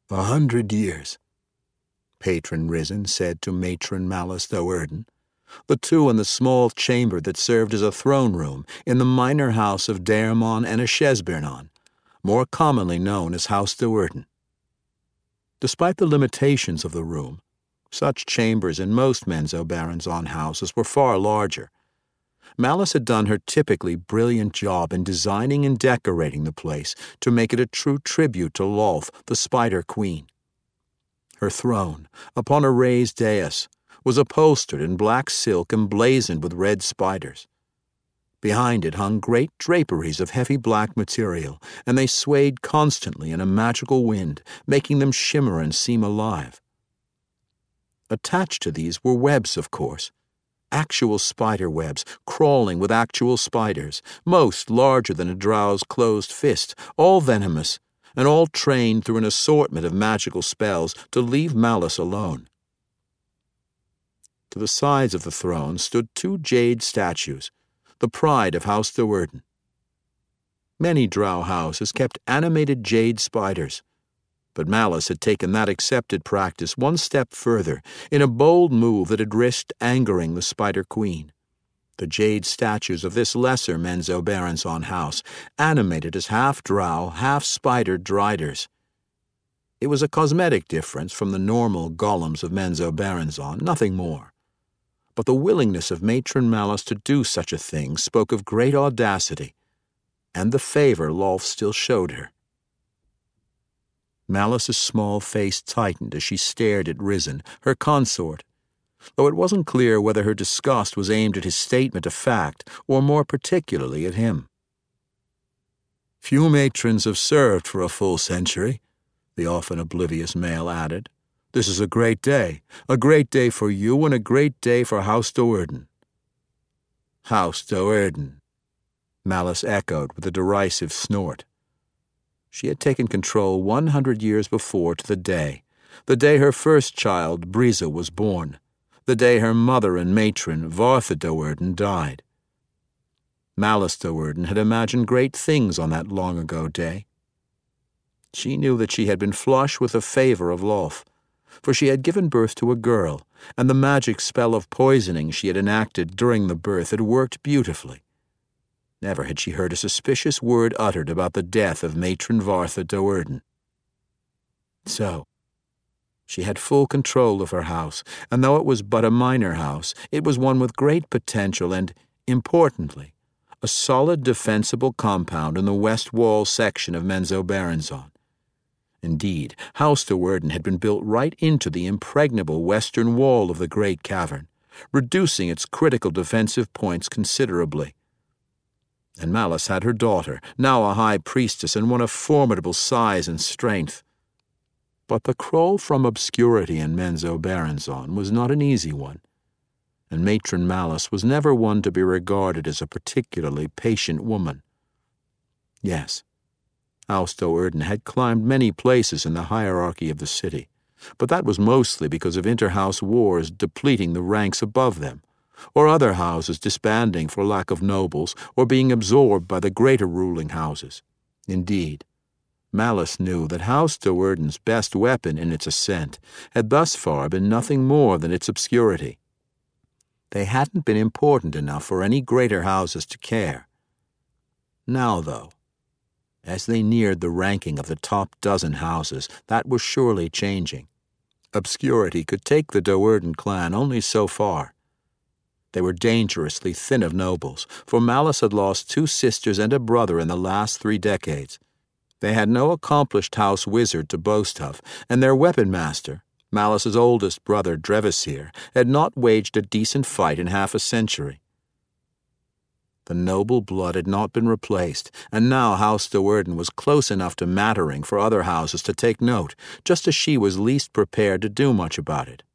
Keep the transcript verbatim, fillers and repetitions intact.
A hundred years, Patron Risen said to Matron Malice Do'Urden, the two in the small chamber that served as a throne room in the minor house of Daermon and Ashesbernon, more commonly known as House Do'Urden. Despite the limitations of the room, such chambers in most Menzoberranzan houses were far larger. Malice had done her typically brilliant job in designing and decorating the place to make it a true tribute to Lolth, the Spider Queen. Her throne, upon a raised dais, was upholstered in black silk emblazoned with red spiders. Behind it hung great draperies of heavy black material, and they swayed constantly in a magical wind, making them shimmer and seem alive. Attached to these were webs, of course, actual spider webs, crawling with actual spiders, most larger than a drow's closed fist, all venomous, and all trained through an assortment of magical spells to leave Malice alone. To the sides of the throne stood two jade statues, the pride of House Do'Urden. Many drow houses kept animated jade spiders, but Malice had taken that accepted practice one step further in a bold move that had risked angering the Spider Queen. The jade statues of this lesser Menzoberranzan house, animated as half-drow, half-spider driders. It was a cosmetic difference from the normal golems of Menzoberranzan, nothing more. But the willingness of Matron Malice to do such a thing spoke of great audacity, and the favor Lolth still showed her. Malice's small face tightened as she stared at Risen, her consort, though it wasn't clear whether her disgust was aimed at his statement of fact or more particularly at him. Few matrons have served for a full century, the often oblivious male added. This is a great day, a great day for you and a great day for House Do'Urden. House Do'Urden, Malice echoed with a derisive snort. She had taken control one hundred years before to the day, the day her first child, Briza, was born, the day her mother and matron, Vartha Do'Urden, died. Malice Do'Urden had imagined great things on that long-ago day. She knew that she had been flush with the favor of Lolth, for she had given birth to a girl, and the magic spell of poisoning she had enacted during the birth had worked beautifully. Never had she heard a suspicious word uttered about the death of Matron Vartha Do'Urden. So, she had full control of her house, and though it was but a minor house, it was one with great potential and, importantly, a solid defensible compound in the west wall section of Menzoberranzan. Indeed, House Do'Urden had been built right into the impregnable western wall of the great cavern, reducing its critical defensive points considerably. And Malice had her daughter, now a high priestess and one of formidable size and strength. But the crawl from obscurity in Menzoberranzan was not an easy one, and Matron Malice was never one to be regarded as a particularly patient woman. Yes, House Do'Urden had climbed many places in the hierarchy of the city, but that was mostly because of inter-house wars depleting the ranks above them, or other houses disbanding for lack of nobles or being absorbed by the greater ruling houses. Indeed, Malice knew that House Do'Urden's best weapon in its ascent had thus far been nothing more than its obscurity. They hadn't been important enough for any greater houses to care. Now, though, as they neared the ranking of the top dozen houses, that was surely changing. Obscurity could take the Do'Urden clan only so far. They were dangerously thin of nobles, for Malice had lost two sisters and a brother in the last three decades. They had no accomplished house wizard to boast of, and their weapon master, Malice's oldest brother Drevasir, had not waged a decent fight in half a century. The noble blood had not been replaced, and now House Do'Urden was close enough to mattering for other houses to take note, just as she was least prepared to do much about it.